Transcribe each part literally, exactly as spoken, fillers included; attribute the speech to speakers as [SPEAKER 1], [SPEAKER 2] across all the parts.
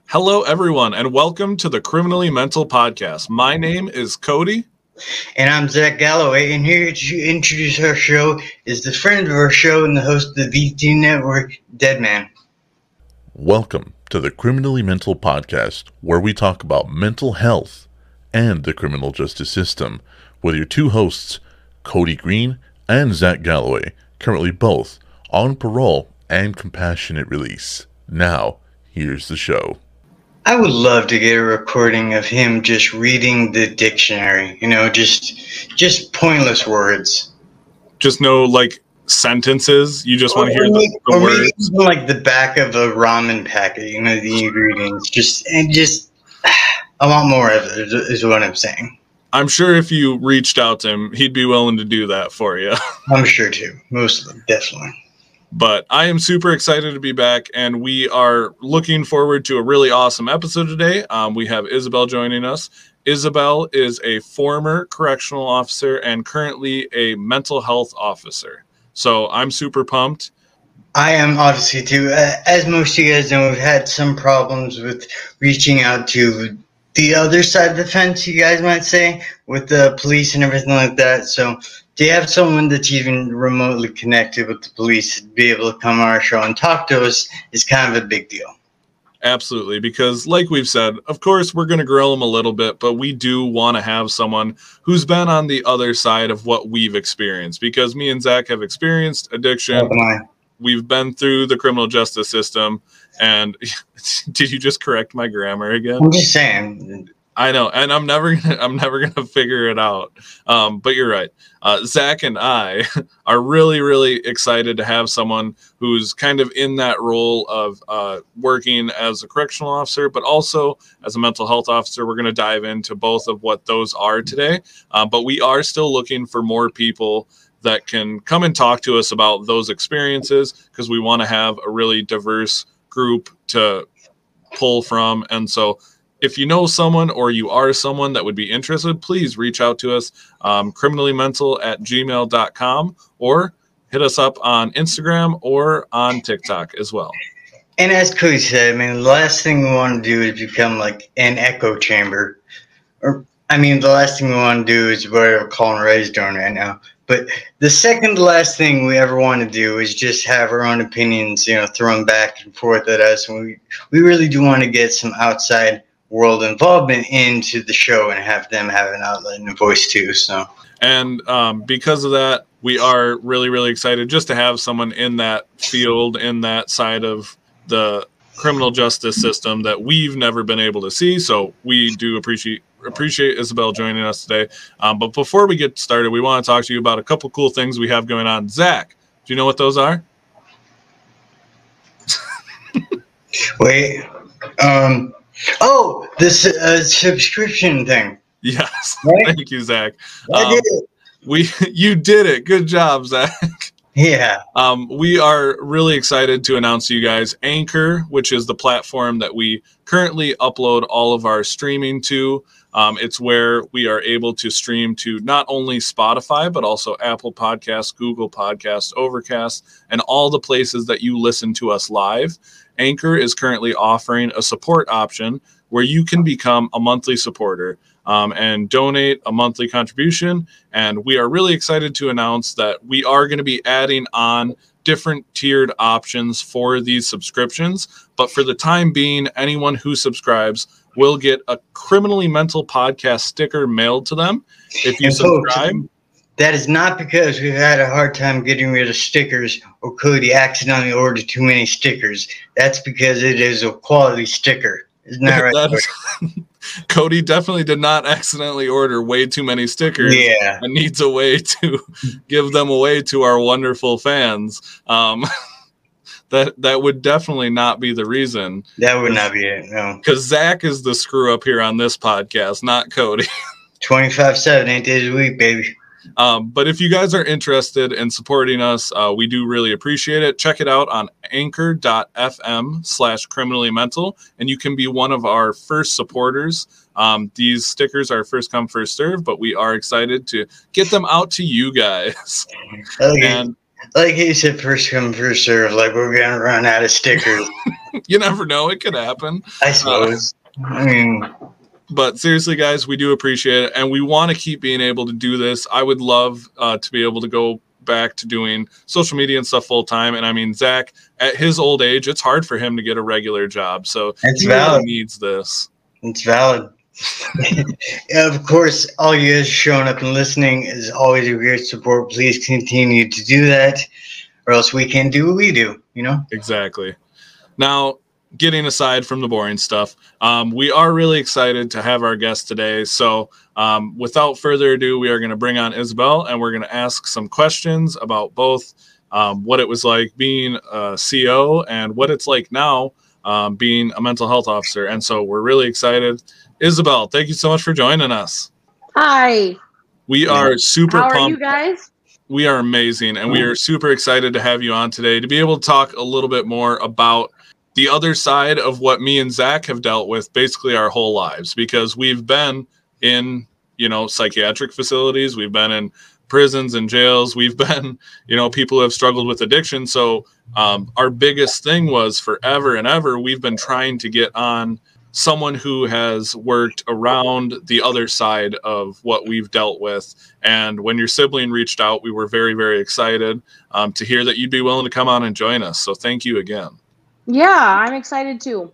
[SPEAKER 1] Hello, everyone, and welcome to the Criminally Mental Podcast. My name is Cody.
[SPEAKER 2] And I'm Zach Galloway, and here to introduce our show is the friend of our show and the host of the V T Network, Deadman.
[SPEAKER 3] Welcome to the Criminally Mental Podcast, where we talk about mental health and the criminal justice system, with your two hosts, Cody Green and Zach Galloway, currently both on parole and compassionate release. Now, here's the show.
[SPEAKER 2] I would love to get a recording of him just reading the dictionary, you know, just just pointless words.
[SPEAKER 1] Just no, like, sentences? You just want to hear the, the
[SPEAKER 2] or
[SPEAKER 1] words?
[SPEAKER 2] Maybe even like the back of a ramen packet, you know, the ingredients. Just, and just, I want more of it, is what I'm saying.
[SPEAKER 1] I'm sure if you reached out to him, he'd be willing to do that for you.
[SPEAKER 2] I'm sure too. Most of them, definitely.
[SPEAKER 1] But I am super excited to be back, and we are looking forward to a really awesome episode today. Um, we have Isabel joining us. Isabel is a former correctional officer and currently a mental health officer. So I'm super pumped.
[SPEAKER 2] I am obviously too. Uh, as most of you guys know, we've had some problems with reaching out to the other side of the fence, you guys might say, with the police and everything like that. So to have someone that's even remotely connected with the police be able to come on our show and talk to us is kind of a big deal.
[SPEAKER 1] Absolutely, because like we've said, of course, we're going to grill them a little bit, but we do want to have someone who's been on the other side of what we've experienced, because me and Zach have experienced addiction.
[SPEAKER 2] Oh,
[SPEAKER 1] we've been through the criminal justice system, and did you just correct my grammar again?
[SPEAKER 2] I'm just saying.
[SPEAKER 1] I know, and I'm never gonna, I'm never gonna figure it out. Um, but you're right. Uh, Zach and I are really, really excited to have someone who's kind of in that role of uh, working as a correctional officer, but also as a mental health officer. We're going to dive into both of what those are today. Uh, but we are still looking for more people that can come and talk to us about those experiences, because we want to have a really diverse group to pull from. And so if you know someone or you are someone that would be interested, please reach out to us, um, criminallymental at gmail dot com, or hit us up on Instagram or on TikTok as well.
[SPEAKER 2] And as Cody said, I mean, the last thing we want to do is become like an echo chamber. Or, I mean, the last thing we want to do is what we're calling Ray's doing right now. But the second to last thing we ever want to do is just have our own opinions, you know, thrown back and forth at us. And we, we really do want to get some outside world involvement into the show and have them have an outlet and a voice too. So,
[SPEAKER 1] and um, because of that, we are really, really excited just to have someone in that field, in that side of the criminal justice system that we've never been able to see. So we do appreciate appreciate Isabel joining us today. Um, but before we get started, we want to talk to you about a couple cool things we have going on. Zach, do you know what those are?
[SPEAKER 2] Wait, um, oh, this uh, subscription thing.
[SPEAKER 1] Yes,
[SPEAKER 2] right?
[SPEAKER 1] Thank you, Zach.
[SPEAKER 2] I
[SPEAKER 1] um,
[SPEAKER 2] did it.
[SPEAKER 1] We, you did it. Good job, Zach.
[SPEAKER 2] Yeah.
[SPEAKER 1] Um, we are really excited to announce to you guys Anchor, which is the platform that we currently upload all of our streaming to. Um, it's where we are able to stream to not only Spotify, but also Apple Podcasts, Google Podcasts, Overcast, and all the places that you listen to us live. Anchor is currently offering a support option where you can become a monthly supporter um, and donate a monthly contribution. And we are really excited to announce that we are going to be adding on different tiered options for these subscriptions. But for the time being, anyone who subscribes will get a Criminally Mental Podcast sticker mailed to them if you
[SPEAKER 2] and
[SPEAKER 1] subscribe.
[SPEAKER 2] Folks, that is not because we've had a hard time getting rid of stickers or Cody accidentally ordered too many stickers. That's because it is a quality sticker. Isn't that right?
[SPEAKER 1] that is, Cody definitely did not accidentally order way too many stickers.
[SPEAKER 2] Yeah.
[SPEAKER 1] And needs a way to give them away to our wonderful fans. Um, that that would definitely not be the reason.
[SPEAKER 2] That would not be it, no.
[SPEAKER 1] Because Zach is the screw up here on this podcast, not Cody.
[SPEAKER 2] twenty-five seven, eight days a week, baby.
[SPEAKER 1] Um, but if you guys are interested in supporting us, uh, we do really appreciate it. Check it out on anchor.fm slash criminally mental, and you can be one of our first supporters. Um, these stickers are first come, first serve, but we are excited to get them out to you guys.
[SPEAKER 2] Okay.
[SPEAKER 1] And
[SPEAKER 2] Like he said, first come, first serve. Like we're gonna run out of stickers.
[SPEAKER 1] You never know; it could happen.
[SPEAKER 2] I suppose. Uh, I mean,
[SPEAKER 1] but seriously, guys, we do appreciate it, and we want to keep being able to do this. I would love uh, to be able to go back to doing social media and stuff full time. And I mean, Zach, at his old age, it's hard for him to get a regular job, so
[SPEAKER 2] it's
[SPEAKER 1] he
[SPEAKER 2] valid.
[SPEAKER 1] really needs this.
[SPEAKER 2] It's valid. Of course, all you guys showing up and listening is always a great support. Please continue to do that, or else we can't do what we do, you know?
[SPEAKER 1] Exactly. Now, getting aside from the boring stuff, um, we are really excited to have our guest today. So um, without further ado, we are going to bring on Isabel, and we're going to ask some questions about both um, what it was like being a C O and what it's like now um, being a mental health officer. And so we're really excited. Isabel, thank you so much for joining us.
[SPEAKER 4] Hi.
[SPEAKER 1] We are super
[SPEAKER 4] How are
[SPEAKER 1] pumped.
[SPEAKER 4] you guys?
[SPEAKER 1] We are amazing, and we are super excited to have you on today to be able to talk a little bit more about the other side of what me and Zach have dealt with basically our whole lives, because we've been in, you know, psychiatric facilities, we've been in prisons and jails, we've been, you know, people who have struggled with addiction. So um, our biggest thing was forever and ever, we've been trying to get on someone who has worked around the other side of what we've dealt with. And when your sibling reached out, we were very, very excited um, to hear that you'd be willing to come on and join us. So thank you again.
[SPEAKER 4] Yeah, I'm excited too.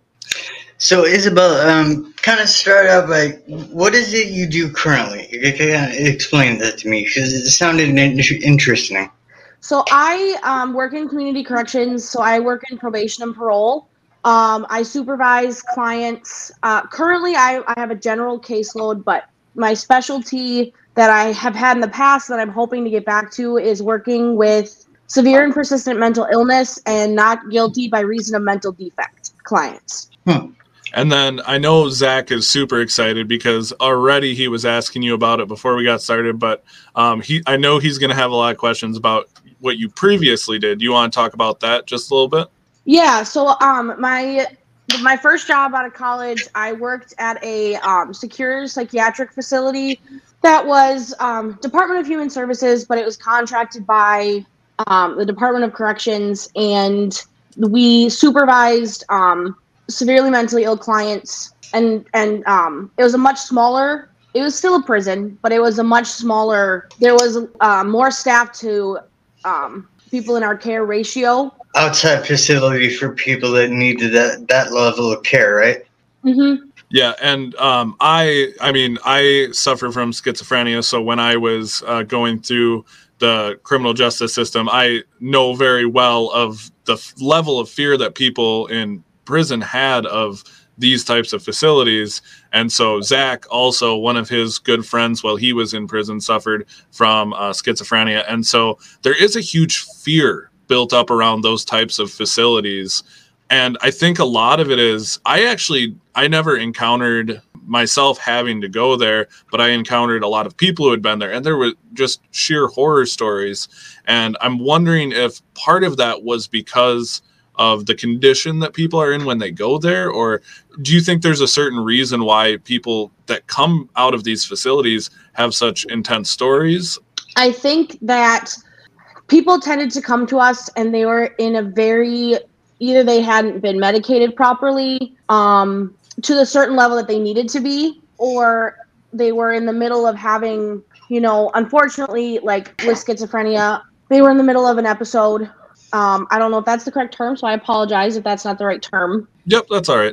[SPEAKER 2] So, Isabel, um, kind of start out by, what is it you do currently? You can explain that to me, because it sounded interesting.
[SPEAKER 4] So I um, work in community corrections, so I work in probation and parole. Um, I supervise clients. Uh, currently, I, I have a general caseload, but my specialty that I have had in the past that I'm hoping to get back to is working with severe and persistent mental illness and not guilty by reason of mental defect clients.
[SPEAKER 2] Hmm.
[SPEAKER 1] And then I know Zach is super excited because already he was asking you about it before we got started, but um, he I know he's going to have a lot of questions about what you previously did. Do you want to talk about that just a little bit?
[SPEAKER 4] Yeah, so um, my my first job out of college, I worked at a um, secure psychiatric facility that was um, Department of Human Services, but it was contracted by um, the Department of Corrections, and we supervised um, severely mentally ill clients, and and um, it was a much smaller. It was still a prison, but it was a much smaller. There was uh, more staff to um, people in our care ratio.
[SPEAKER 2] Outside facility for people that needed that, that level of care, right?
[SPEAKER 4] Mm-hmm.
[SPEAKER 1] Yeah, and um, I, I mean, I suffer from schizophrenia, so when I was uh, going through the criminal justice system, I know very well of the f- level of fear that people in prison had of these types of facilities. And so Zach, also one of his good friends while he was in prison, suffered from uh, schizophrenia. And so there is a huge fear built up around those types of facilities. And I think a lot of it is, I actually, I never encountered myself having to go there, but I encountered a lot of people who had been there, and there were just sheer horror stories. And I'm wondering if part of that was because of the condition that people are in when they go there, or do you think there's a certain reason why people that come out of these facilities have such intense stories? I
[SPEAKER 4] think that people tended to come to us and they were in a very, either they hadn't been medicated properly um, to the certain level that they needed to be, or they were in the middle of having, you know, unfortunately, like with schizophrenia, they were in the middle of an episode. Um, I don't know if that's the correct term, so I apologize if that's not the right term.
[SPEAKER 1] Yep, that's all right.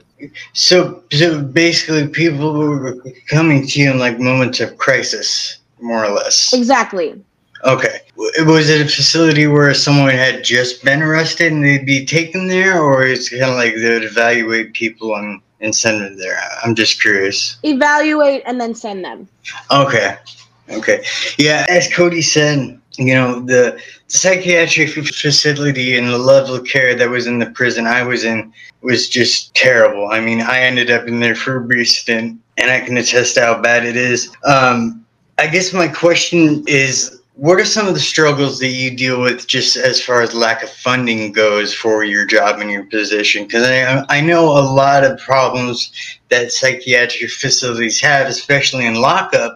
[SPEAKER 2] So, so basically people were coming to you in like moments of crisis, more or less.
[SPEAKER 4] Exactly.
[SPEAKER 2] Okay. Was it a facility where someone had just been arrested and they'd be taken there, or it's kind of like they would evaluate people and, and send them there? I'm just curious.
[SPEAKER 4] Evaluate and then send them.
[SPEAKER 2] Okay. Okay. Yeah, as Cody said, you know, the, the psychiatric facility and the level of care that was in the prison I was in was just terrible. I mean, I ended up in there for a brief stint, and I can attest how bad it is. Um, I guess my question is, what are some of the struggles that you deal with just as far as lack of funding goes for your job and your position? Because I, I know a lot of problems that psychiatric facilities have, especially in lockup,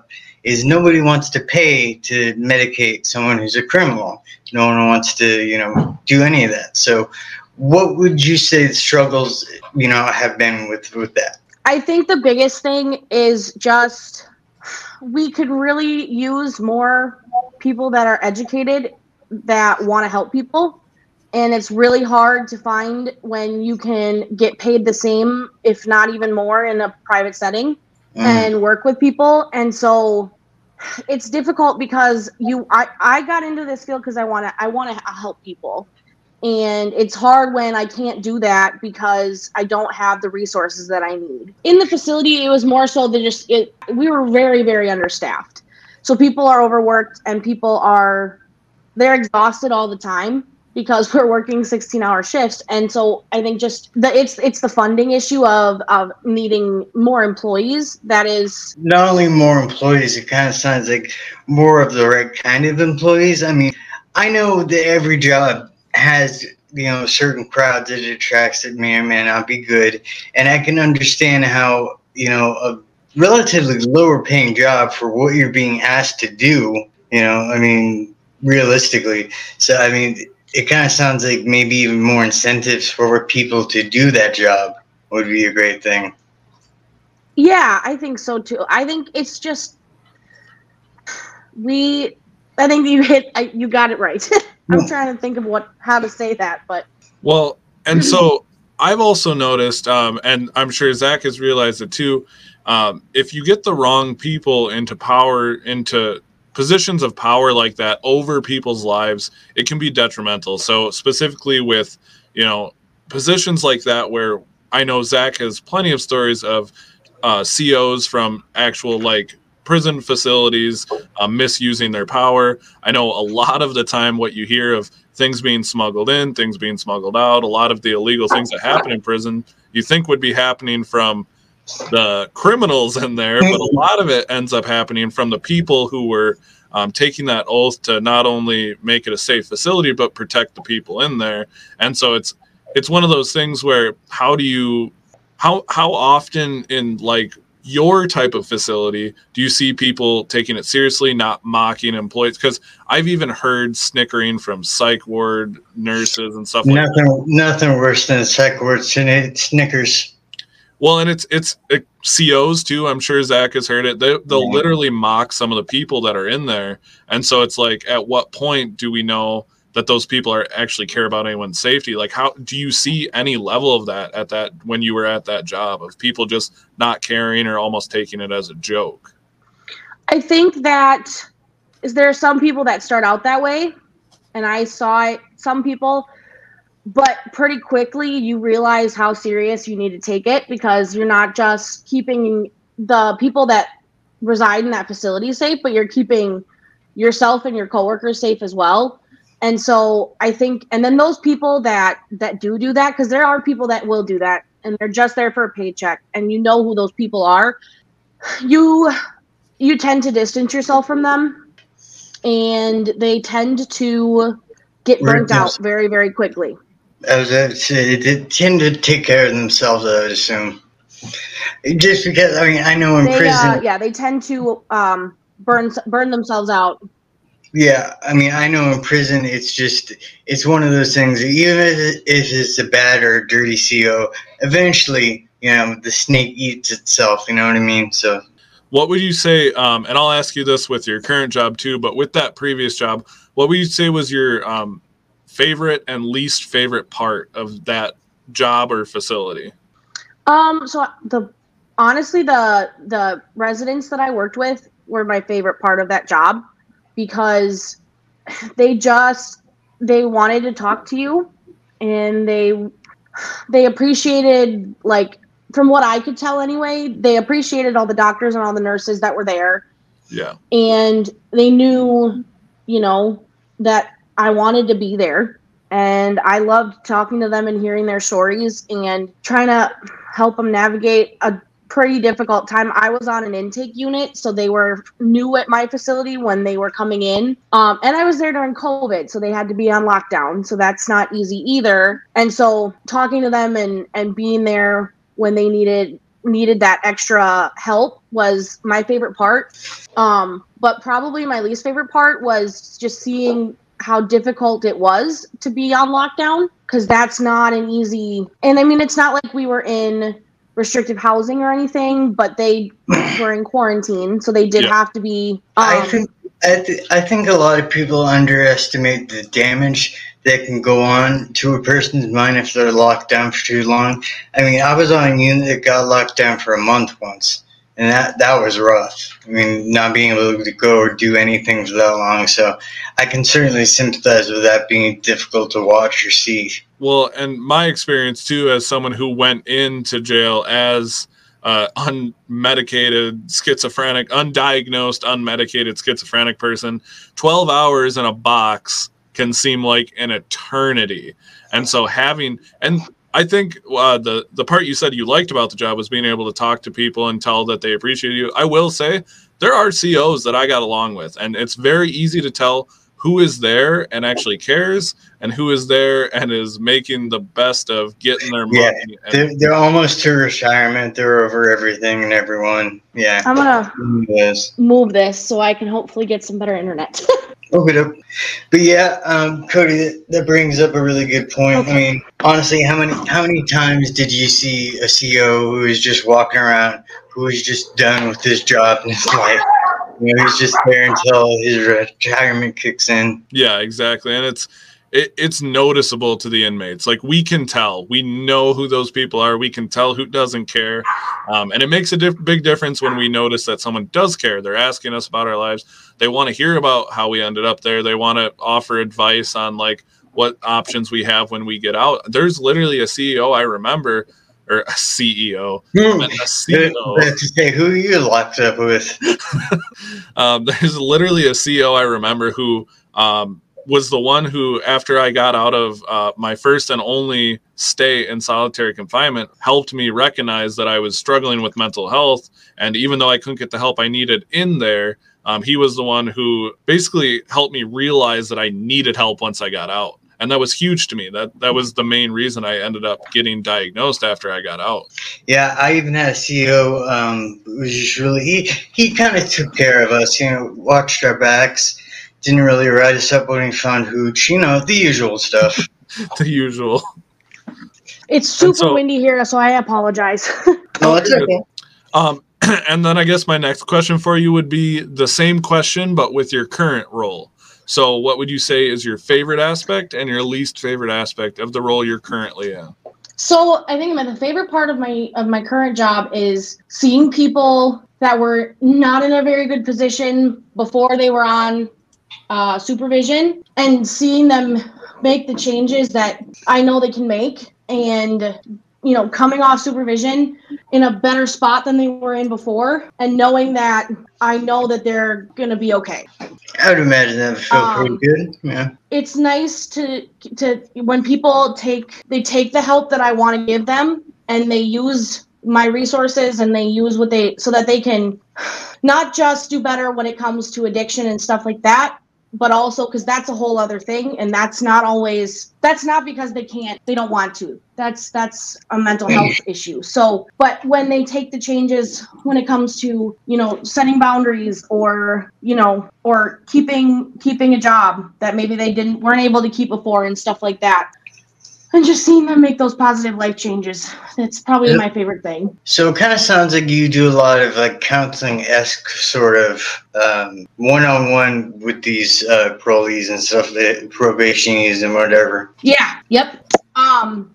[SPEAKER 2] is nobody wants to pay to medicate someone who's a criminal. No one wants to, you know, do any of that. So what would you say the struggles, you know, have been with, with that?
[SPEAKER 4] I think the biggest thing is just we could really use more people that are educated that want to help people. And it's really hard to find when you can get paid the same, if not even more, in a private setting mm. and work with people. And so it's difficult because you, I, I got into this field because I want to, I want to help people. And it's hard when I can't do that because I don't have the resources that I need. In the facility, it was more so that just, it, we were very, very understaffed. So people are overworked and people are, they're exhausted all the time because we're working sixteen hour shifts. And so I think just the, it's, it's the funding issue of, of needing more employees. That is
[SPEAKER 2] not only more employees, it kind of sounds like more of the right kind of employees. I mean, I know that every job has, you know, certain crowds that it attracts that may or may not be good. And I can understand how, you know, a relatively lower paying job for what you're being asked to do, you know, I mean, realistically. So, I mean, it kind of sounds like maybe even more incentives for people to do that job would be a great thing.
[SPEAKER 4] Yeah, I think so too. I think it's just, we, I think you hit, you got it right. I'm trying to think of what how to say that, but
[SPEAKER 1] well, and so I've also noticed, um, and I'm sure Zach has realized it too. Um, if you get the wrong people into power, into positions of power like that over people's lives, it can be detrimental. So specifically with, you know, positions like that, where I know Zach has plenty of stories of uh, C Os from actual like prison facilities uh, misusing their power. I know a lot of the time what you hear of things being smuggled in, things being smuggled out, a lot of the illegal things that happen in prison you think would be happening from the criminals in there, but a lot of it ends up happening from the people who were um, taking that oath to not only make it a safe facility, but protect the people in there. And so it's it's one of those things where how do you, how how often in like your type of facility do you see people taking it seriously, not mocking employees? Because I've even heard snickering from psych ward nurses and stuff like
[SPEAKER 2] nothing,
[SPEAKER 1] that.
[SPEAKER 2] Nothing worse than a psych ward snickers.
[SPEAKER 1] Well, and it's it's it, C Os too. I'm sure Zach has heard it. They, they'll yeah. literally mock some of the people that are in there. And so it's like, at what point do we know that those people are actually care about anyone's safety? Like, how do you see any level of that at that when you were at that job of people just not caring or almost taking it as a joke?
[SPEAKER 4] I think that is there are some people that start out that way, and I saw it, some people, but pretty quickly you realize how serious you need to take it, because you're not just keeping the people that reside in that facility safe, but you're keeping yourself and your coworkers safe as well. And so I think, and then those people that, that do do that, because there are people that will do that and they're just there for a paycheck, and you know who those people are, you, you tend to distance yourself from them, and they tend to get burnt out very, very quickly.
[SPEAKER 2] I was going to say, they tend to take care of themselves, I would assume. Just because, I mean, I know in
[SPEAKER 4] they,
[SPEAKER 2] prison.
[SPEAKER 4] Uh, yeah, they tend to um, burn burn themselves out.
[SPEAKER 2] Yeah, I mean, I know in prison, it's just, it's one of those things, even if it's a bad or a dirty C O, eventually, you know, the snake eats itself, you know what I mean? So,
[SPEAKER 1] what would you say, um, and I'll ask you this with your current job too, but with that previous job, what would you say was your um, favorite and least favorite part of that job or facility?
[SPEAKER 4] Um, so the, honestly, the, the residents that I worked with were my favorite part of that job, because they just, they wanted to talk to you, and they, they appreciated, like, from what I could tell anyway, they appreciated all the doctors and all the nurses that were there.
[SPEAKER 1] Yeah.
[SPEAKER 4] And they knew, you know, that I wanted to be there, and I loved talking to them and hearing their stories and trying to help them navigate a pretty difficult time. I was on an intake unit, so they were new at my facility when they were coming in. Um, and I was there during COVID, so they had to be on lockdown. So that's not easy either. And so talking to them and, and being there when they needed needed that extra help was my favorite part. Um, but probably my least favorite part was just seeing how difficult it was to be on lockdown, because that's not an easy, and I mean, it's not like we were in restrictive housing or anything, but they were in quarantine, so they did
[SPEAKER 1] Yeah.
[SPEAKER 4] have to be. Um,
[SPEAKER 2] I think I, th- I think a lot of people underestimate the damage that can go on to a person's mind if they're locked down for too long. I mean, I was on a unit that got locked down for a month once, and that, that was rough. I mean, not being able to go or do anything for that long, so I can certainly sympathize with that being difficult to watch or see.
[SPEAKER 1] Well, and my experience too, as someone who went into jail as uh, unmedicated schizophrenic, undiagnosed, unmedicated schizophrenic person, twelve hours in a box can seem like an eternity. And so having, and I think uh, the, the part you said you liked about the job was being able to talk to people and tell that they appreciate you. I will say there are C Os that I got along with, and it's very easy to tell who is there and actually cares and who is there and is making the best of getting their money.
[SPEAKER 2] Yeah,
[SPEAKER 1] And
[SPEAKER 2] they're, they're almost to retirement. They're over everything and everyone. Yeah.
[SPEAKER 4] I'm gonna
[SPEAKER 2] Yes.
[SPEAKER 4] move this so I can hopefully get some better internet.
[SPEAKER 2] Okay, but yeah, um, Cody, that, that brings up a really good point.
[SPEAKER 4] Okay.
[SPEAKER 2] I mean, honestly, how many how many times did you see a C O who is just walking around, who is just done with his job in his life? You know, he's just there until his retirement kicks in.
[SPEAKER 1] yeah, exactly. And it's it, it's noticeable to the inmates. Like, we can tell. We know who those people are. We can tell who doesn't care. Um, and it makes a diff- big difference when we notice that someone does care. They're asking us about our lives. They want to hear about how we ended up there. They want to offer advice on, like, what options we have when we get out. There's literally a C E O I remember, or a C E O.
[SPEAKER 2] Hmm.
[SPEAKER 1] A C E O.
[SPEAKER 2] That's to say, who are you locked up with?
[SPEAKER 1] um, there's literally a C E O I remember who um, was the one who, after I got out of uh, my first and only stay in solitary confinement, helped me recognize that I was struggling with mental health. And even though I couldn't get the help I needed in there, um, he was the one who basically helped me realize that I needed help once I got out. And that was huge to me. That that was the main reason I ended up getting diagnosed after I got out.
[SPEAKER 2] Yeah, I even had a C E O um, who was just really, he, he kind of took care of us, you know, watched our backs, didn't really write us up when we found hooch, you know, the usual stuff.
[SPEAKER 1] The usual.
[SPEAKER 4] It's super
[SPEAKER 1] so-
[SPEAKER 4] windy here, so I apologize.
[SPEAKER 2] No, it's okay.
[SPEAKER 1] Um, and then I guess my next question for you would be the same question, but with your current role. So what would you say is your favorite aspect and your least favorite aspect of the role you're currently in?
[SPEAKER 4] So I think my the favorite part of my of my current job is seeing people that were not in a very good position before they were on uh, supervision, and seeing them make the changes that I know they can make, and you know, coming off supervision in a better spot than they were in before, and knowing that I know that they're gonna be okay.
[SPEAKER 2] I would imagine that would feel
[SPEAKER 4] Um,
[SPEAKER 2] pretty good. Yeah.
[SPEAKER 4] It's nice to to when people take they take the help that I want to give them, and they use my resources, and they use what they so that they can not just do better when it comes to addiction and stuff like that, but also because that's a whole other thing, and that's not always that's not because they can't they don't want to. That's that's a mental health issue. So, but when they take the changes when it comes to, you know, setting boundaries, or, you know, or keeping keeping a job that maybe they didn't weren't able to keep before and stuff like that, and just seeing them make those positive life changes, that's probably
[SPEAKER 2] Yeah.
[SPEAKER 4] my favorite thing.
[SPEAKER 2] So it kind of sounds like you do a lot of like counseling-esque sort of um, one-on-one with these uh, parolees and stuff, the probationees and whatever.
[SPEAKER 4] Yeah. Yep. Um,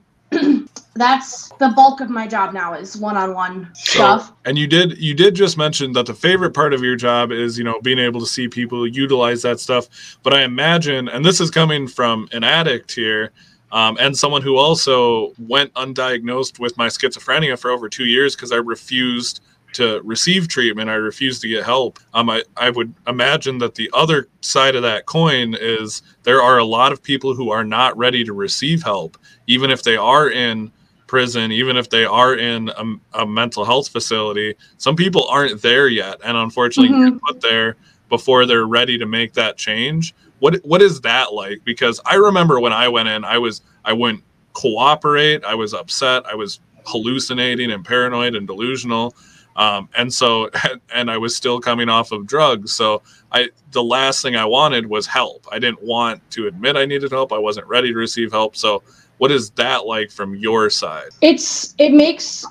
[SPEAKER 4] that's the bulk of my job now, is one-on-one stuff.
[SPEAKER 1] And you did you did just mention that the favorite part of your job is, you know, being able to see people utilize that stuff. But I imagine, and this is coming from an addict here, um, and someone who also went undiagnosed with my schizophrenia for over two years because I refused to receive treatment. I refused to get help. Um, I, I would imagine that the other side of that coin is there are a lot of people who are not ready to receive help, even if they are in prison, even if they are in a, a mental health facility. Some people aren't there yet, and unfortunately
[SPEAKER 4] Mhm.
[SPEAKER 1] you're put there before they're ready to make that change. What what is that like? Because I remember when I went in, I was I wouldn't cooperate. I was upset. I was hallucinating and paranoid and delusional. Um, and so, and I was still coming off of drugs. So I, the last thing I wanted was help. I didn't want to admit I needed help. I wasn't ready to receive help. So what is that like from your side?
[SPEAKER 4] It's, it makes,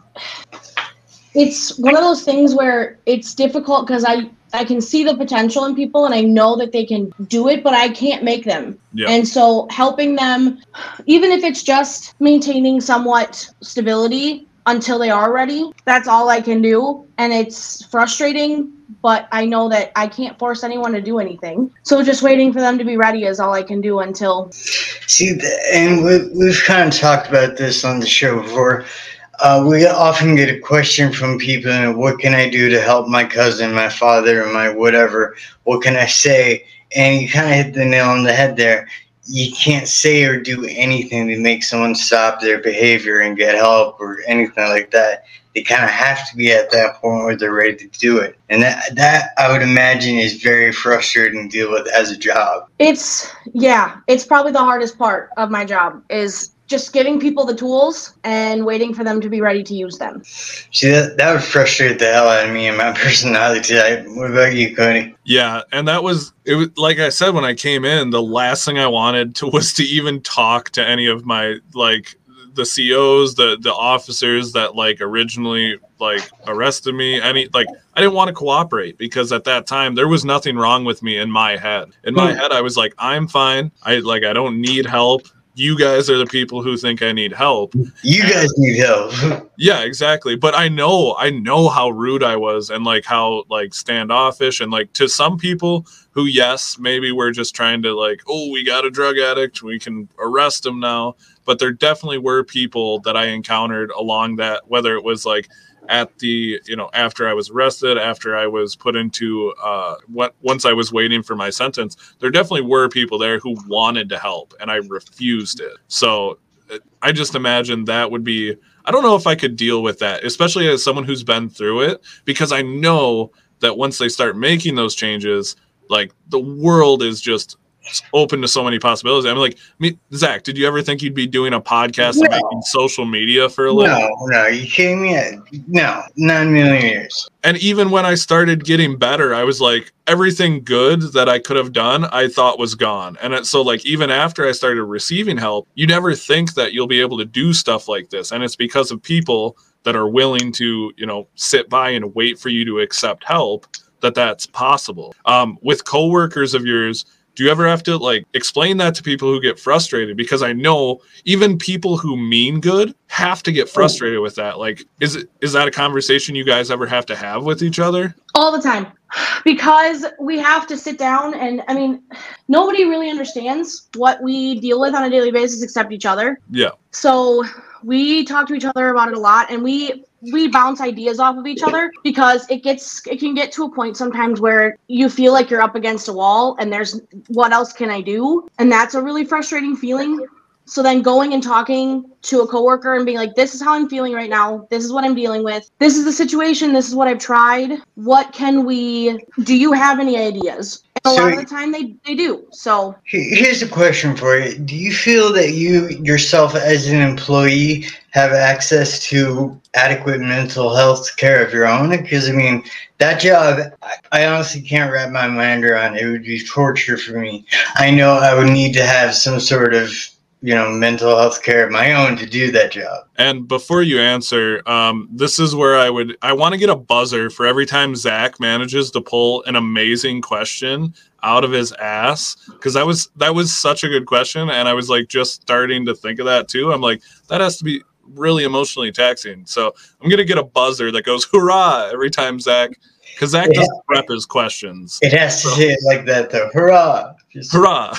[SPEAKER 4] it's one of those things where it's difficult because I, I can see the potential in people and I know that they can do it, but I can't make them.
[SPEAKER 1] Yeah.
[SPEAKER 4] And so helping them, even if it's just maintaining somewhat stability until they are ready, that's all I can do. And it's frustrating, but I know that I can't force anyone to do anything. So just waiting for them to be ready is all I can do until.
[SPEAKER 2] See, and we, we've kind of talked about this on the show before. Uh, we often get a question from people, what can I do to help my cousin, my father, or my whatever? What can I say? And you kind of hit the nail on the head there. You can't say or do anything to make someone stop their behavior and get help or anything like that. They kind of have to be at that point where they're ready to do it. And that, that I would imagine is very frustrating to deal with as a job.
[SPEAKER 4] It's, yeah, it's probably the hardest part of my job is just giving people the tools and waiting for them to be ready to use them.
[SPEAKER 2] See, that, that would frustrate the hell out of me and my personality type. What about you, Cody?
[SPEAKER 1] Yeah, and that was, it was like I said, when I came in, the last thing I wanted to was to even talk to any of my, like, the C Os, the the officers that like originally like arrested me. Any like I didn't want to cooperate because at that time there was nothing wrong with me in my head. In my head, I was like, I'm fine. I like I don't need help. You guys are the people who think I need help.
[SPEAKER 2] You guys need help.
[SPEAKER 1] Yeah, exactly. But I know, I know how rude I was and like how like standoffish and like to some people who, yes, maybe we're just trying to like, oh, we got a drug addict, we can arrest him now. But there definitely were people that I encountered along that, whether it was like at the, you know, after I was arrested, after I was put into, uh, what, once I was waiting for my sentence, there definitely were people there who wanted to help and I refused it. So I just imagine that would be, I don't know if I could deal with that, especially as someone who's been through it, because I know that once they start making those changes, like the world is just open to so many possibilities. I'm like, me, Zach, did you ever think you'd be doing a podcast
[SPEAKER 2] No.
[SPEAKER 1] and making social media for a living?
[SPEAKER 2] No, no, you kidding me? No, not a million years.
[SPEAKER 1] And even when I started getting better, I was like, everything good that I could have done, I thought was gone. And it, so like, even after I started receiving help, you never think that you'll be able to do stuff like this. And it's because of people that are willing to, you know, sit by and wait for you to accept help that that's possible. Um, with coworkers of yours, do you ever have to like explain that to people who get frustrated? Because I know even people who mean good have to get frustrated with that. Like, is it, is that a conversation you guys ever have to have with each other?
[SPEAKER 4] All the time. Because we have to sit down and, I mean, nobody really understands what we deal with on a daily basis except each other.
[SPEAKER 1] Yeah.
[SPEAKER 4] So we talk to each other about it a lot, and we we bounce ideas off of each other because it gets it can get to a point sometimes where you feel like you're up against a wall and there's what else can I do? And that's a really frustrating feeling. So then going and talking to a coworker and being like, this is how I'm feeling right now. This is what I'm dealing with. This is the situation. This is what I've tried. What can we, do you have any ideas? And a
[SPEAKER 2] So-
[SPEAKER 4] lot of the time they, they do. So
[SPEAKER 2] Here- Here's a question for you. Do you feel that you yourself as an employee have access to adequate mental health care of your own? Because, I mean, that job, I, I honestly can't wrap my mind around. It would be torture for me. I know I would need to have some sort of, you know, mental health care of my own to do that job.
[SPEAKER 1] And before you answer, um, this is where I would, I want to get a buzzer for every time Zach manages to pull an amazing question out of his ass. Cause that was, that was such a good question. And I was like, just starting to think of that too. I'm like, that has to be really emotionally taxing. So I'm going to get a buzzer that goes, hurrah, every time Zach, cause Zach
[SPEAKER 2] Yeah.
[SPEAKER 1] doesn't prep his questions.
[SPEAKER 2] It has to say it like that, though. Hurrah! Just-
[SPEAKER 1] Hurrah.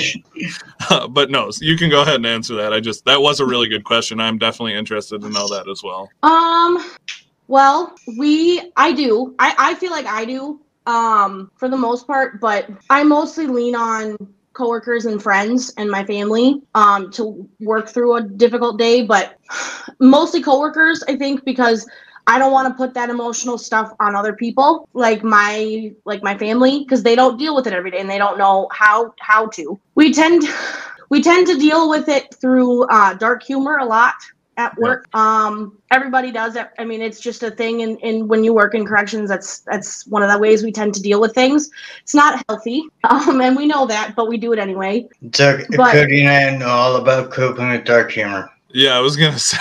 [SPEAKER 2] Yeah.
[SPEAKER 1] But no, you can go ahead and answer that. I just, that was a really good question. I'm definitely interested to know that as well.
[SPEAKER 4] Um, well, we, I do. I, I feel like I do, um, for the most part, but I mostly lean on coworkers and friends and my family, um, to work through a difficult day, but mostly coworkers, I think, because I don't want to put that emotional stuff on other people, like my, like my family, because they don't deal with it every day and they don't know how, how to. We tend, we tend to deal with it through, uh, dark humor a lot. at work. Yep. Um, everybody does it. I mean, it's just a thing. And, and when you work in corrections, that's that's one of the ways we tend to deal with things. It's not healthy, um, and we know that, but we do it anyway.
[SPEAKER 2] So, but, Cody and I know all about coping with dark humor.
[SPEAKER 1] Yeah, I was gonna say.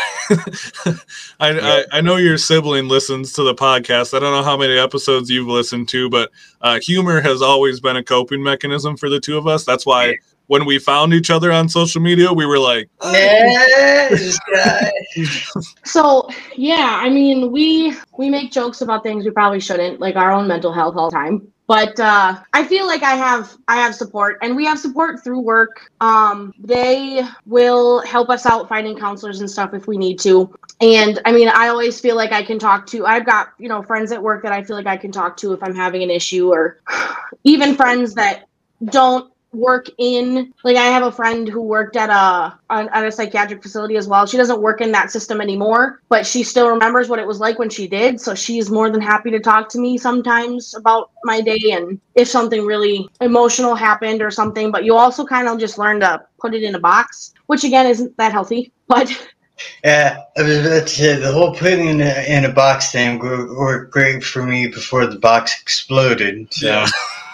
[SPEAKER 1] I, yeah. I I know your sibling listens to the podcast. I don't know how many episodes you've listened to, but uh, humor has always been a coping mechanism for the two of us. That's why when we found each other on social media, we were like, oh.
[SPEAKER 2] Yes,
[SPEAKER 4] So yeah, I mean, we we make jokes about things we probably shouldn't, like our own mental health all the time. But uh, I feel like I have I have support, and we have support through work. Um, they will help us out finding counselors and stuff if we need to. And I mean, I always feel like I can talk to. I've got you know friends at work that I feel like I can talk to if I'm having an issue, or even friends that don't work in, like I have a friend who worked at a at a psychiatric facility as well. She doesn't work in that system anymore, but she still remembers what it was like when she did. So she's more than happy to talk to me sometimes about my day and if something really emotional happened or something. But you also kind of just learn to put it in a box, which again isn't that healthy. But
[SPEAKER 2] yeah, I was about to say the whole putting in a, in a box thing worked great for me before the box exploded. So.
[SPEAKER 1] Yeah.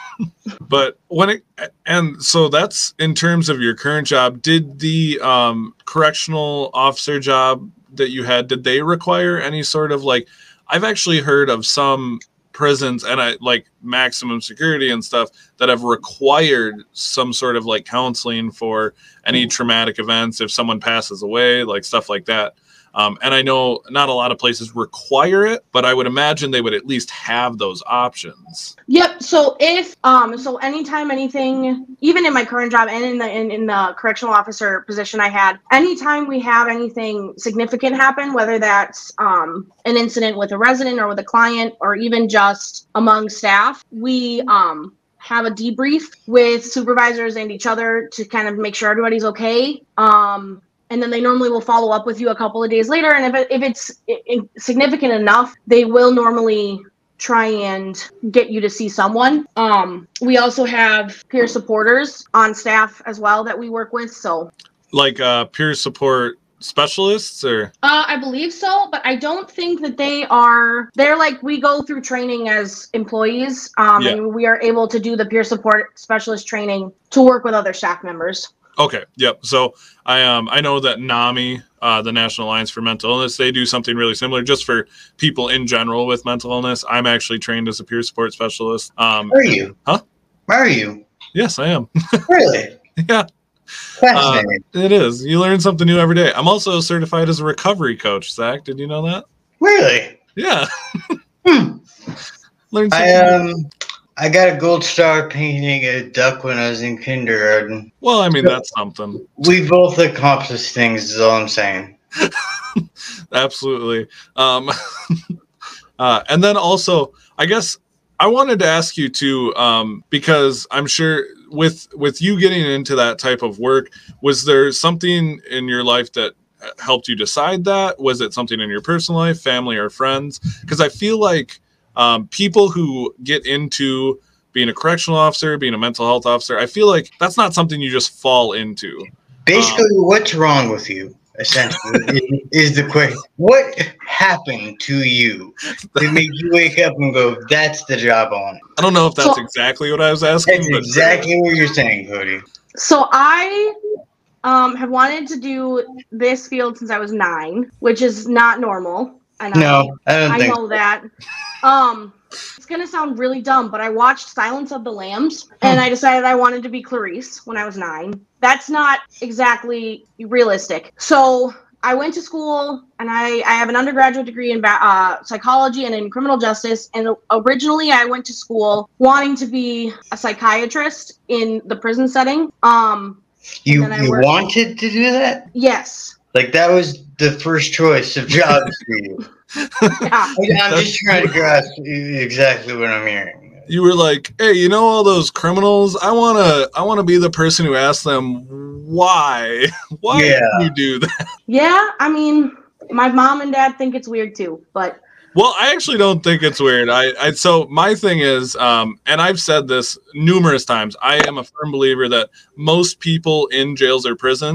[SPEAKER 1] But when it, and so that's in terms of your current job, did the um, correctional officer job that you had, did they require any sort of like, I've actually heard of some prisons and I like maximum security and stuff that have required some sort of like counseling for any traumatic events, if someone passes away, like stuff like that. Um, and I know not a lot of places require it, but I would imagine they would at least have those options.
[SPEAKER 4] Yep. So if um, so anytime anything, even in my current job and in the in, in the correctional officer position I had, anytime we have anything significant happen, whether that's um, an incident with a resident or with a client, or even just among staff, we um. have a debrief with supervisors and each other to kind of make sure everybody's okay. Um, and then they normally will follow up with you a couple of days later. And if, it, if it's significant enough, they will normally try and get you to see someone. Um, we also have peer supporters on staff as well that we work with. So,
[SPEAKER 1] like uh, peer support specialists, or
[SPEAKER 4] uh I believe so, but I don't think that they are they're like, we go through training as employees, um yeah. and we are able to do the peer support specialist training to work with other staff members.
[SPEAKER 1] Okay. Yep. So I um I know that NAMI, uh, the National Alliance for Mental Illness, they do something really similar just for people in general with mental illness. I'm actually trained as a peer support specialist. Um,
[SPEAKER 2] are you?
[SPEAKER 1] Huh?
[SPEAKER 2] Are you?
[SPEAKER 1] Yes, I am.
[SPEAKER 2] Really?
[SPEAKER 1] Yeah.
[SPEAKER 2] Fascinating.
[SPEAKER 1] Uh, it is. You learn something new every day. I'm also certified as a recovery coach, Zach. Did you know that?
[SPEAKER 2] Really?
[SPEAKER 1] Yeah.
[SPEAKER 2] Hmm.
[SPEAKER 1] Learn something
[SPEAKER 2] I um. I got a gold star painting a duck when I was in kindergarten.
[SPEAKER 1] Well, I mean, that's something.
[SPEAKER 2] We both accomplished things, is all I'm saying.
[SPEAKER 1] Absolutely. Um, uh, and then also, I guess I wanted to ask you too, um, because I'm sure with with you getting into that type of work, was there something in your life that helped you decide that? Was it something in your personal life, family, or friends? Because I feel like Um, people who get into being a correctional officer, being a mental health officer, I feel like that's not something you just fall into.
[SPEAKER 2] Basically,
[SPEAKER 1] um,
[SPEAKER 2] what's wrong with you, essentially, is the question. What happened to you that made you wake up and go, that's the job on?
[SPEAKER 1] I don't know if that's
[SPEAKER 4] so,
[SPEAKER 1] exactly what I was asking.
[SPEAKER 2] That's
[SPEAKER 1] but
[SPEAKER 2] exactly what you're saying, Cody.
[SPEAKER 4] So I um, have wanted to do this field since I was nine, which is not normal. And
[SPEAKER 2] no, I, I don't
[SPEAKER 4] I
[SPEAKER 2] think
[SPEAKER 4] know that. Um, it's gonna sound really dumb, but I watched Silence of the Lambs, and I decided I wanted to be Clarice when I was nine. That's not exactly realistic. So I went to school, and I, I have an undergraduate degree in uh, psychology and in criminal justice. And originally, I went to school wanting to be a psychiatrist in the prison setting. Um,
[SPEAKER 2] you you worked, wanted to do that?
[SPEAKER 4] Yes.
[SPEAKER 2] Like that was the first choice of jobs for you.
[SPEAKER 4] Yeah.
[SPEAKER 2] I'm just trying to grasp exactly what I'm hearing.
[SPEAKER 1] You were like, hey, you know all those criminals? I wanna I wanna be the person who asks them why. Why
[SPEAKER 2] yeah.
[SPEAKER 1] did you do that?
[SPEAKER 4] Yeah, I mean, my mom and dad think it's weird too, but
[SPEAKER 1] well, I actually don't think it's weird. I, I so my thing is, um, and I've said this numerous times, I am a firm believer that most people in jails or prisons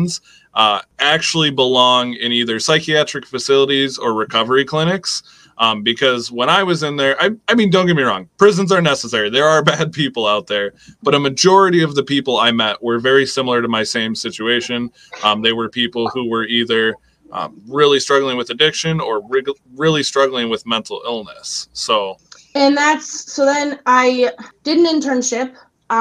[SPEAKER 1] uh, actually belong in either psychiatric facilities or recovery clinics. Um, because when I was in there, I, I mean, don't get me wrong, prisons are necessary. There are bad people out there, but a majority of the people I met were very similar to my same situation. Um, they were people who were either um, really struggling with addiction or rig- really struggling with mental illness. So,
[SPEAKER 4] and that's, so then I did an internship.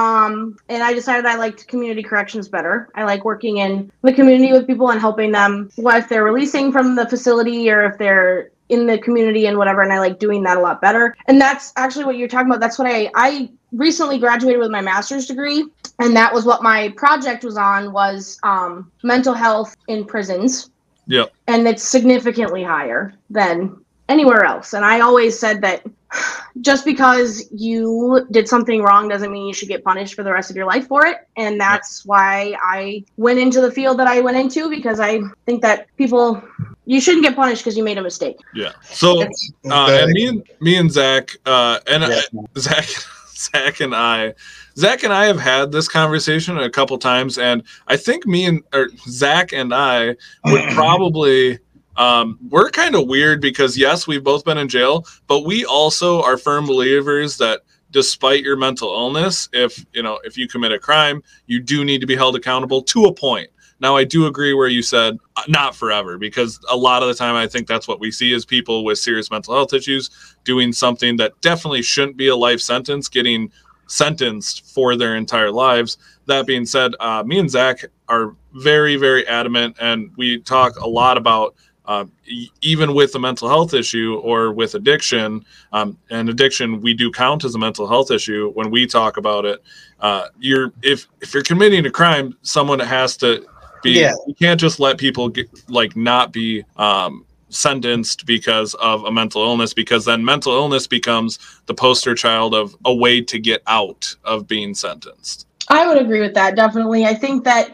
[SPEAKER 4] Um, and I decided I liked community corrections better. I like working in the community with people and helping them, what if they're releasing from the facility or if they're in the community and whatever. And I like doing that a lot better. And that's actually what you're talking about. That's what I, I recently graduated with my master's degree. And that was what my project was on, was um, mental health in prisons.
[SPEAKER 1] Yep.
[SPEAKER 4] And it's significantly higher than anywhere else. And I always said that just because you did something wrong doesn't mean you should get punished for the rest of your life for it. And that's why I went into the field that I went into, because I think that people, you shouldn't get punished because you made a mistake.
[SPEAKER 1] Yeah. So, uh, and me and me and Zach, uh, and
[SPEAKER 2] Yeah.
[SPEAKER 1] uh, Zach, Zach and I, Zach and I have had this conversation a couple times, and I think me and or Zach and I would probably. Um, we're kind of weird because, yes, we've both been in jail, but we also are firm believers that despite your mental illness, if, you know, if you commit a crime, you do need to be held accountable to a point. Now, I do agree where you said uh, not forever, because a lot of the time I think that's what we see is people with serious mental health issues doing something that definitely shouldn't be a life sentence, getting sentenced for their entire lives. That being said, uh, me and Zach are very, very adamant, and we talk a lot about Uh, e- even with a mental health issue or with addiction, um, and addiction, we do count as a mental health issue when we talk about it. Uh, you're if if you're committing a crime, someone has to be.
[SPEAKER 2] Yeah.
[SPEAKER 1] You can't just let people get, like not be um, sentenced because of a mental illness, because then mental illness becomes the poster child of a way to get out of being sentenced.
[SPEAKER 4] I would agree with that, definitely. I think that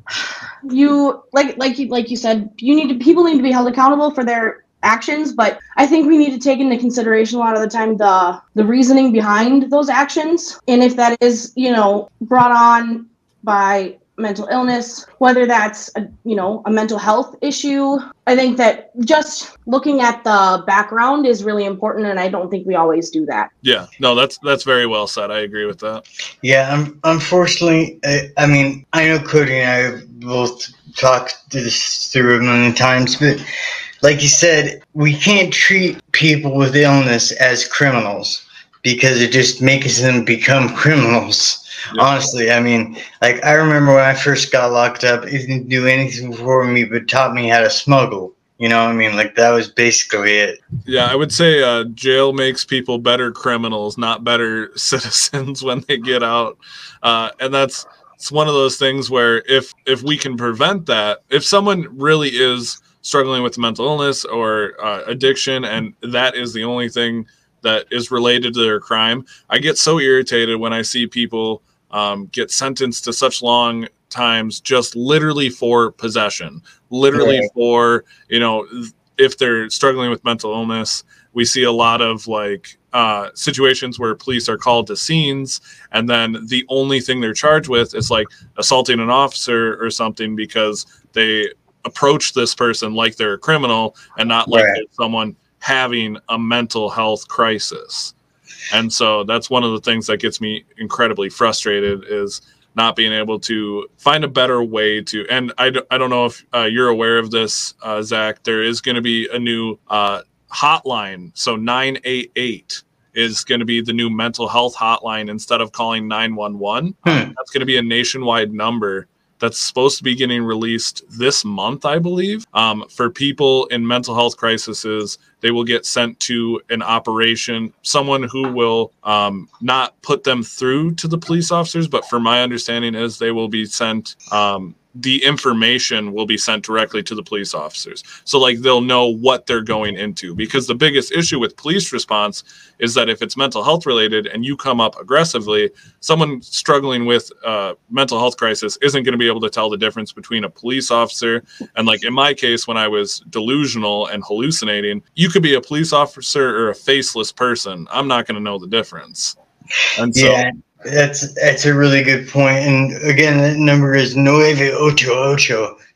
[SPEAKER 4] you, like like you like you said, you need to people need to be held accountable for their actions, but I think we need to take into consideration a lot of the time the the reasoning behind those actions, and if that is, you know, brought on by mental illness, whether that's a, you know, a mental health issue. I think that just looking at the background is really important, and I don't think we always do that.
[SPEAKER 1] Yeah, no, that's that's very well said. I agree with that.
[SPEAKER 2] Yeah, um, unfortunately, I, I mean, I know Cody and I have both talked this through a million times, but like you said, we can't treat people with illness as criminals because it just makes them become criminals.
[SPEAKER 1] Yeah.
[SPEAKER 2] Honestly, I mean, like, I remember when I first got locked up, it didn't do anything for me but taught me how to smuggle. You know what I mean? Like, that was basically it.
[SPEAKER 1] Yeah, I would say uh, jail makes people better criminals, not better citizens when they get out. Uh, and that's it's one of those things where if if we can prevent that, if someone really is struggling with mental illness or uh, addiction, and that is the only thing that is related to their crime, I get so irritated when I see people um, get sentenced to such long times just literally for possession, literally
[SPEAKER 2] Right.
[SPEAKER 1] for, you know, if they're struggling with mental illness. We see a lot of like uh, situations where police are called to scenes, and then the only thing they're charged with is like assaulting an officer or something, because they approach this person like they're a criminal and not like
[SPEAKER 2] Right.
[SPEAKER 1] they're someone having a mental health crisis. And so that's one of the things that gets me incredibly frustrated, is not being able to find a better way to, and I, d- I don't know if uh, you're aware of this, uh, Zach, there is going to be a new uh, hotline. So nine eight eight is going to be the new mental health hotline instead of calling nine one one.
[SPEAKER 2] Hmm.
[SPEAKER 1] Um, that's going to be a nationwide number that's supposed to be getting released this month, I believe. Um, for people in mental health crises, they will get sent to an operation, someone who will um, not put them through to the police officers, but for my understanding is they will be sent, um, the information will be sent directly to the police officers. So like they'll know what they're going into, because the biggest issue with police response is that if it's mental health related and you come up aggressively, someone struggling with uh mental health crisis isn't going to be able to tell the difference between a police officer and, like in my case, when I was delusional and hallucinating, you could be a police officer or a faceless person. I'm not going to know the difference. And so
[SPEAKER 2] Yeah, that's that's a really good point. And again, that number is nueve ocho ocho.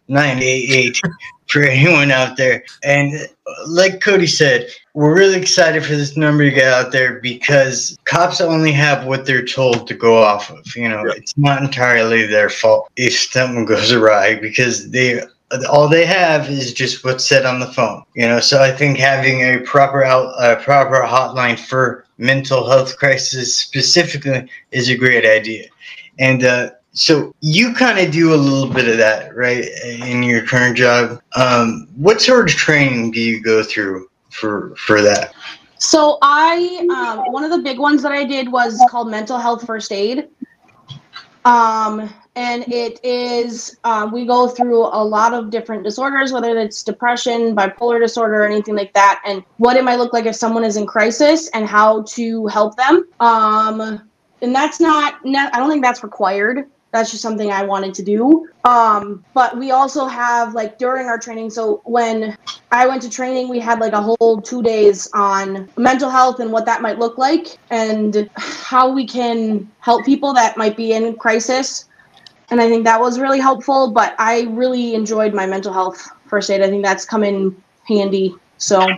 [SPEAKER 2] nine eight eight for anyone out there. And like Cody said, we're really excited for this number to get out there because cops only have what they're told to go off of. You know,
[SPEAKER 1] Yep.
[SPEAKER 2] It's not entirely their fault if something goes awry because they all they have is just what's said on the phone. You know, so I think having a proper out a proper hotline for mental health crisis specifically is a great idea. And uh, so you kind of do a little bit of that, right, in your current job. Um, what sort of training do you go through for for that?
[SPEAKER 4] So I, um, one of the big ones that I did was called Mental Health First Aid. Um, and it is, uh, we go through a lot of different disorders, whether it's depression, bipolar disorder, or anything like that. And what it might look like if someone is in crisis and how to help them. Um, and that's not, I don't think that's required. That's just something I wanted to do. Um, but we also have, like, during our training, so when I went to training, we had like a whole two days on mental health and what that might look like and how we can help people that might be in crisis. And I think that was really helpful, but I really enjoyed my mental health first aid. I think that's come in handy. So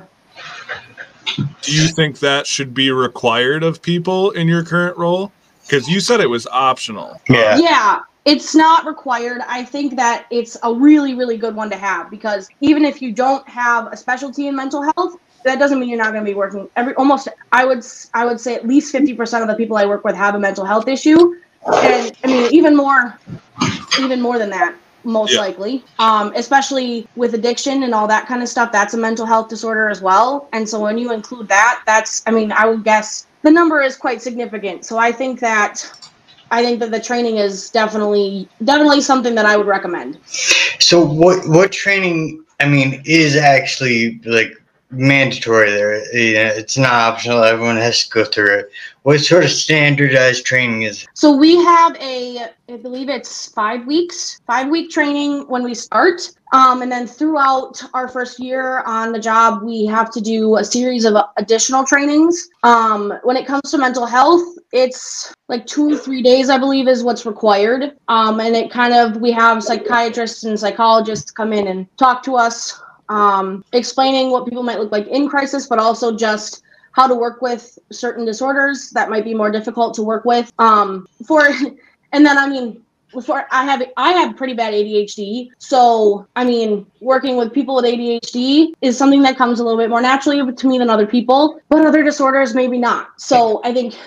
[SPEAKER 1] Do you think that should be required of people in your current role? Because you said it was optional.
[SPEAKER 2] Yeah.
[SPEAKER 4] Yeah, it's not required. I think that it's a really, really good one to have because even if you don't have a specialty in mental health, that doesn't mean you're not going to be working. Every almost, I would, I would say at least fifty percent of the people I work with have a mental health issue, and I mean even more, even more than that, most
[SPEAKER 1] Yeah.
[SPEAKER 4] likely. Um, especially with addiction and all that kind of stuff, that's a mental health disorder as well. And so when you include that, that's, I mean, I would guess the number is quite significant. So I think that I think that the training is definitely definitely something that I would recommend.
[SPEAKER 2] So what what training, I mean, is actually like mandatory there? You know, it's not optional. Everyone has to go through it. What sort of standardized training is it?
[SPEAKER 4] So we have a, I believe it's five weeks, five week training when we start. Um, and then throughout our first year on the job, we have to do a series of additional trainings. Um, when it comes to mental health, it's like two, three days, I believe, is what's required. Um, and it kind of, we have psychiatrists and psychologists come in and talk to us, um, explaining what people might look like in crisis, but also just how to work with certain disorders that might be more difficult to work with. Um, for, and then, I mean, before I have, I have pretty bad A D H D. So, I mean, working with people with A D H D is something that comes a little bit more naturally to me than other people, but other disorders, maybe not. So I think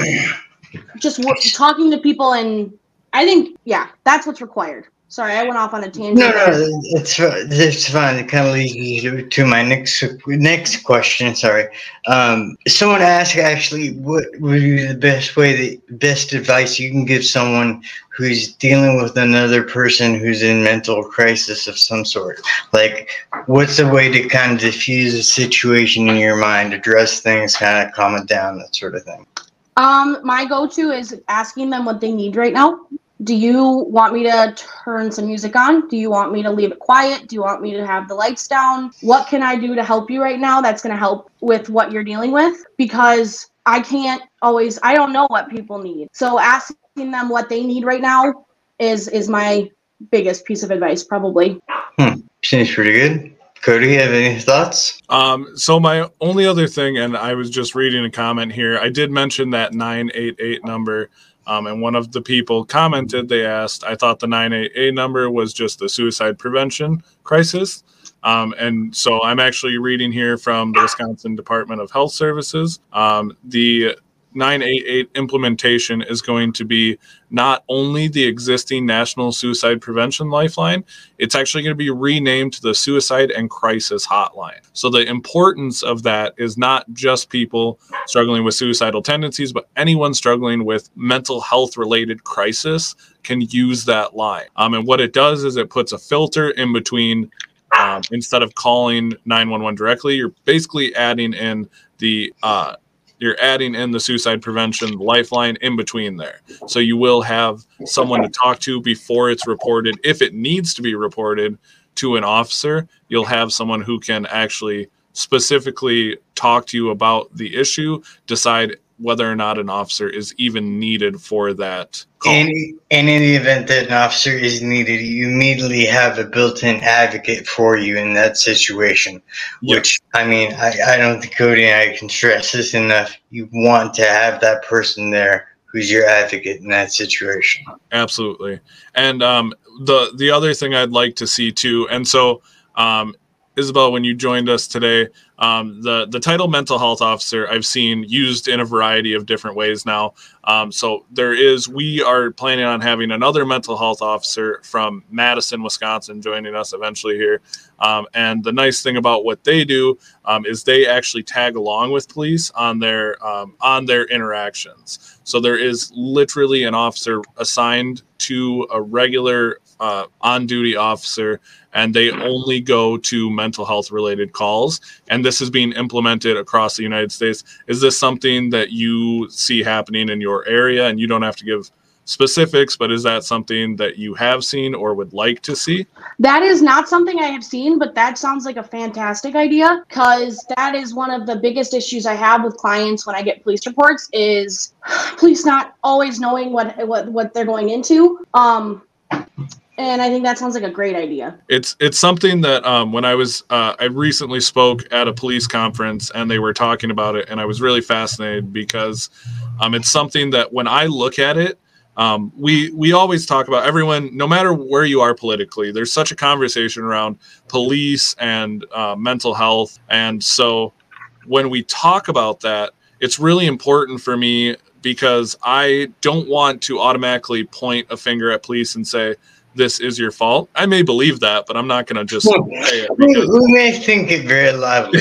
[SPEAKER 4] just w- talking to people and I think, yeah, that's what's required. Sorry, I went off on a tangent.
[SPEAKER 2] No, no, it's it's fine. It kind of leads me to, to my next next question. Sorry, um, someone asked actually, what would be the best way, the best advice you can give someone who's dealing with another person who's in mental crisis of some sort? Like, what's a way to kind of diffuse a situation in your mind, address things, kind of calm it down, that sort of thing?
[SPEAKER 4] Um, my go-to is asking them what they need right now. Do you want me to turn some music on? Do you want me to leave it quiet? Do you want me to have the lights down? What can I do to help you right now that's going to help with what you're dealing with? Because I can't always, I don't know what people need. So asking them what they need right now is is my biggest piece of advice, probably.
[SPEAKER 2] Hmm. Seems pretty good. Cody, you have any thoughts?
[SPEAKER 1] Um, so my only other thing, and I was just reading a comment here, I did mention that nine eight eight number. Um, and one of the people commented, they asked, I thought the nine eight eight number was just the suicide prevention crisis. Um, and so I'm actually reading here from the Wisconsin Department of Health Services. Um, the nine eight eight implementation is going to be not only the existing National Suicide Prevention Lifeline, it's actually going to be renamed to the Suicide and Crisis Hotline. So the importance of that is not just people struggling with suicidal tendencies, but anyone struggling with mental health related crisis can use that line. Um, and what it does is it puts a filter in between. Um, instead of calling nine one one directly, you're basically adding in the uh, you're adding in the suicide prevention lifeline in between there. So you will have someone to talk to before it's reported. If it needs to be reported to an officer, you'll have someone who can actually specifically talk to you about the issue, decide whether or not an officer is even needed for that call.
[SPEAKER 2] And, and in the event that an officer is needed, you immediately have a built-in advocate for you in that situation. Yep. Which, I mean, I, I don't think Cody and I can stress this enough. You want to have that person there who's your advocate in that situation.
[SPEAKER 1] Absolutely. And um, the the other thing I'd like to see too, and so um, Isabel, when you joined us today, um, the the title mental health officer I've seen used in a variety of different ways now. Um, so there is, we are planning on having another mental health officer from Madison, Wisconsin, joining us eventually here. Um, and the nice thing about what they do um, is they actually tag along with police on their um, on their interactions. So there is literally an officer assigned to a regular uh, on-duty officer, and they only go to mental health related calls. And this is being implemented across the United States. Is this something that you see happening in your area? And you don't have to give specifics, but is that something that you have seen or would like to see?
[SPEAKER 4] That is not something I have seen, but that sounds like a fantastic idea, because that is one of the biggest issues I have with clients when I get police reports is police not always knowing what what, what they're going into. Um, and I think that sounds like a great idea.
[SPEAKER 1] It's it's something that um, when I was uh, I recently spoke at a police conference and they were talking about it, and I was really fascinated because um, it's something that when I look at it, Um, we we always talk about everyone, no matter where you are politically, there's such a conversation around police and uh, mental health. And so when we talk about that, it's really important for me because I don't want to automatically point a finger at police and say, this is your fault. I may believe that, but I'm not going to just
[SPEAKER 2] well,
[SPEAKER 1] say it.
[SPEAKER 2] We, we may think it very loudly.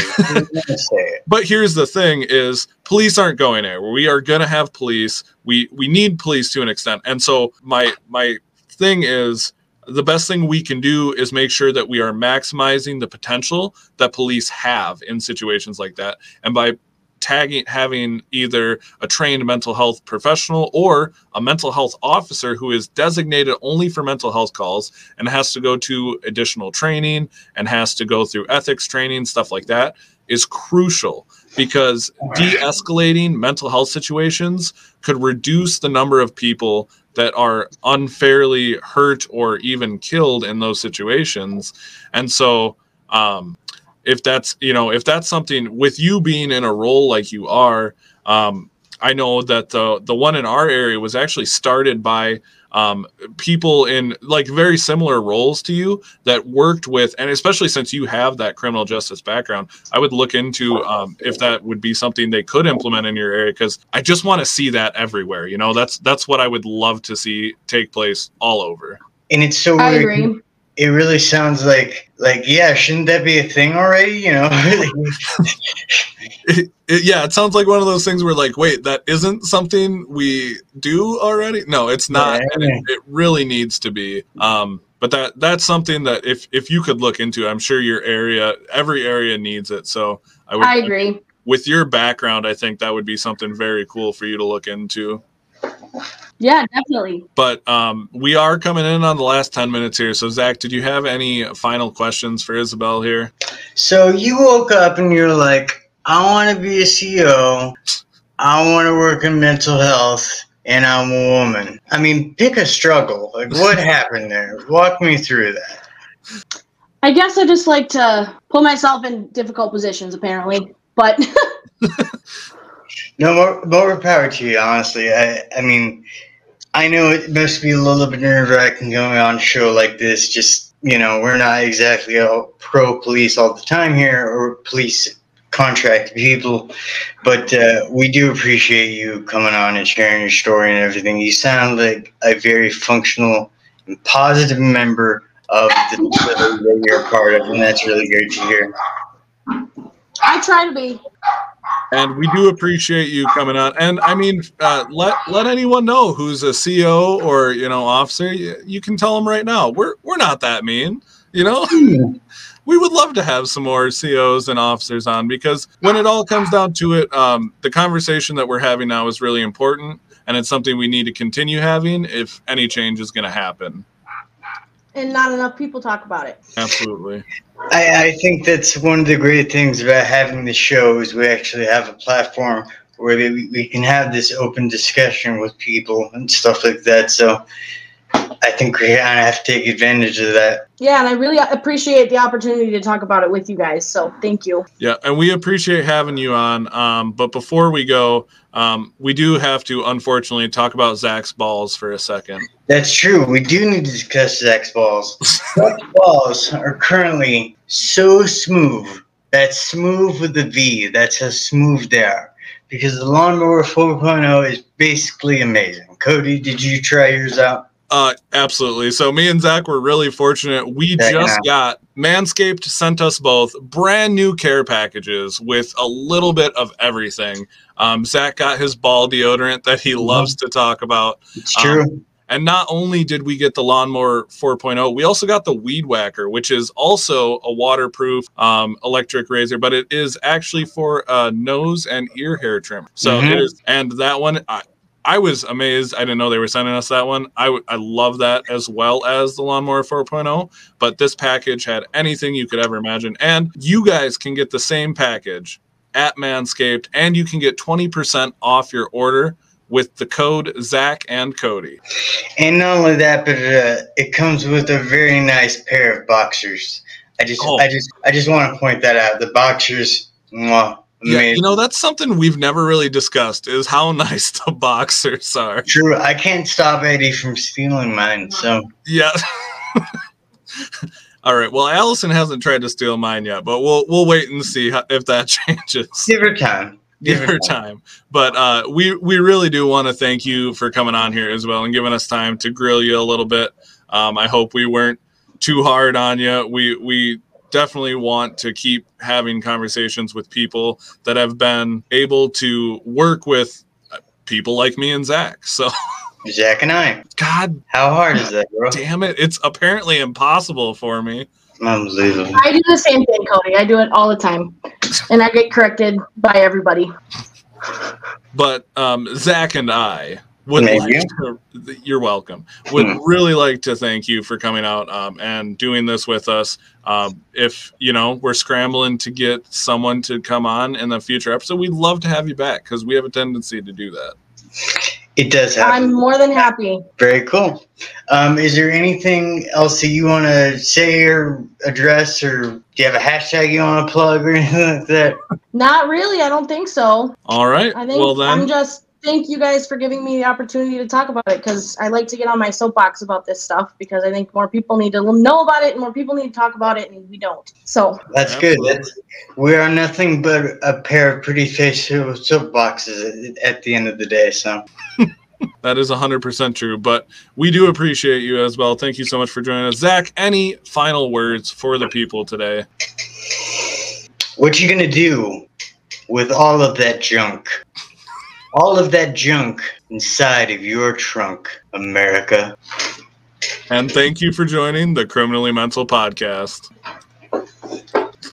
[SPEAKER 2] say it.
[SPEAKER 1] But here's the thing is police aren't going anywhere. We are going to have police. We we need police to an extent. And so my my thing is the best thing we can do is make sure that we are maximizing the potential that police have in situations like that. And by tagging, having either a trained mental health professional or a mental health officer who is designated only for mental health calls and has to go to additional training and has to go through ethics training, stuff like that, is crucial, because de-escalating mental health situations could reduce the number of people that are unfairly hurt or even killed in those situations. And so, um, if that's, you know, if that's something with you being in a role like you are, um, I know that the, the one in our area was actually started by um, people in like very similar roles to you that worked with, and especially since you have that criminal justice background, I would look into um, if that would be something they could implement in your area, because I just want to see that everywhere. You know, that's that's what I would love to see take place all over.
[SPEAKER 2] And it's so
[SPEAKER 4] I
[SPEAKER 2] weird.
[SPEAKER 4] agree.
[SPEAKER 2] It really sounds like, like, yeah, shouldn't that be a thing already? You know?
[SPEAKER 1] it, it, yeah, it sounds like one of those things where, like, wait, that isn't something we do already? No, it's not.
[SPEAKER 2] Yeah.
[SPEAKER 1] And it, it really needs to be. Um, but that that's something that if, if you could look into, I'm sure your area, every area needs it. So I would.
[SPEAKER 4] I agree.
[SPEAKER 1] With your background, I think that would be something very cool for you to look into.
[SPEAKER 4] Yeah, definitely.
[SPEAKER 1] But um, we are coming in on the last ten minutes here. So, Zach, did you have any final questions for Isabel here?
[SPEAKER 2] So you woke up and you're like, I want to be a C E O. I want to work in mental health, and I'm a woman. I mean, pick a struggle. Like, what happened there? Walk me through that.
[SPEAKER 4] I guess I just like to put myself in difficult positions, apparently. But
[SPEAKER 2] no, more, more power to you, honestly. I, I mean, I know it must be a little bit nerve-wracking going on a show like this. Just, you know, we're not exactly all pro-police all the time here, or police contract people, but uh, we do appreciate you coming on and sharing your story and everything. You sound like a very functional and positive member of the facility that you're a part of, and that's really great to hear.
[SPEAKER 4] I try to be.
[SPEAKER 1] And we do appreciate you coming on. And I mean, uh, let let anyone know who's a C O or, you know, officer. You, you can tell them right now. We're we're not that mean, you know. We would love to have some more C Os and officers on, because when it all comes down to it, um, the conversation that we're having now is really important, and it's something we need to continue having if any change is going to happen.
[SPEAKER 4] And not enough people talk about it.
[SPEAKER 1] Absolutely.
[SPEAKER 2] I, I think that's one of the great things about having the show is we actually have a platform where we, we can have this open discussion with people and stuff like that. So I think we kind of have to take advantage of that.
[SPEAKER 4] Yeah, and I really appreciate the opportunity to talk about it with you guys. So thank you.
[SPEAKER 1] Yeah, and we appreciate having you on. Um, but before we go, um, we do have to, unfortunately, talk about Zach's balls for a second.
[SPEAKER 2] That's true. We do need to discuss Zach's balls. Zach's balls are currently so smooth. That's smooth with a V. That's how smooth they are. Because the Lawnmower four point oh is basically amazing. Cody, did you try yours out?
[SPEAKER 1] Uh, absolutely. So me and Zach were really fortunate. We
[SPEAKER 2] Yeah,
[SPEAKER 1] just
[SPEAKER 2] yeah.
[SPEAKER 1] got Manscaped sent us both brand new care packages with a little bit of everything. Um, Zach got his ball deodorant that he loves to talk about.
[SPEAKER 2] It's true.
[SPEAKER 1] Um, and not only did we get the Lawnmower four point oh, we also got the Weed Whacker, which is also a waterproof um, electric razor, but it is actually for uh, nose and ear hair trimmer. So
[SPEAKER 2] Mhm.
[SPEAKER 1] it is, and that one, I, I was amazed. I didn't know they were sending us that one. I, w- I love that as well as the Lawnmower four point oh. But this package had anything you could ever imagine. And you guys can get the same package at Manscaped, and you can get twenty percent off your order with the code Zach and Cody.
[SPEAKER 2] And not only that, but uh, it comes with a very nice pair of boxers. I just,
[SPEAKER 1] Oh.
[SPEAKER 2] I just, I just want to point that out. The boxers, mwah,
[SPEAKER 1] Yeah,
[SPEAKER 2] amazing.
[SPEAKER 1] you know, that's something we've never really discussed is how nice the boxers are.
[SPEAKER 2] True. I can't stop Eddie from stealing mine. So
[SPEAKER 1] Yeah. All right. Well, Allison hasn't tried to steal mine yet, but we'll we'll wait and see how, if that changes.
[SPEAKER 2] give her time.
[SPEAKER 1] Give her time. But uh, we we really do want to thank you for coming on here as well and giving us time to grill you a little bit. Um, I hope we weren't too hard on you. We we definitely want to keep having conversations with people that have been able to work with people like me and Zach. So,
[SPEAKER 2] Zach and I.
[SPEAKER 1] God
[SPEAKER 2] How hard is that, bro?
[SPEAKER 1] damn it, it's apparently impossible for me.
[SPEAKER 2] Unbelievable.
[SPEAKER 4] I do the same thing, Cody. I do it all the time. And I get corrected by everybody.
[SPEAKER 1] But um, Zach and I would
[SPEAKER 2] Thank
[SPEAKER 1] like
[SPEAKER 2] you.
[SPEAKER 1] to, you're welcome, would
[SPEAKER 2] Hmm.
[SPEAKER 1] really like to thank you for coming out um, and doing this with us. Um, if, you know, we're scrambling to get someone to come on in the future episode, we'd love to have you back because we have a tendency to do that.
[SPEAKER 2] It does happen.
[SPEAKER 4] I'm more than happy.
[SPEAKER 2] Very cool. Um, is there anything else that you want to say or address, or do you have a hashtag you want to plug or anything like that?
[SPEAKER 4] Not really. I don't think so.
[SPEAKER 1] All right.
[SPEAKER 4] I think
[SPEAKER 1] Well, then,
[SPEAKER 4] I'm just thank you guys for giving me the opportunity to talk about it because I like to get on my soapbox about this stuff because I think more people need to know about it and more people need to talk about it and we don't. So
[SPEAKER 2] That's
[SPEAKER 1] Absolutely.
[SPEAKER 2] good. That's, we are nothing but a pair of pretty face soapboxes at, at the end of the day. So
[SPEAKER 1] that is one hundred percent true. But we do appreciate you as well. Thank you so much for joining us. Zach, any final words for the people today?
[SPEAKER 2] what you gonna do with all of that junk? All of that junk inside of your trunk, America.
[SPEAKER 1] And thank you for joining the Criminally Mental Podcast.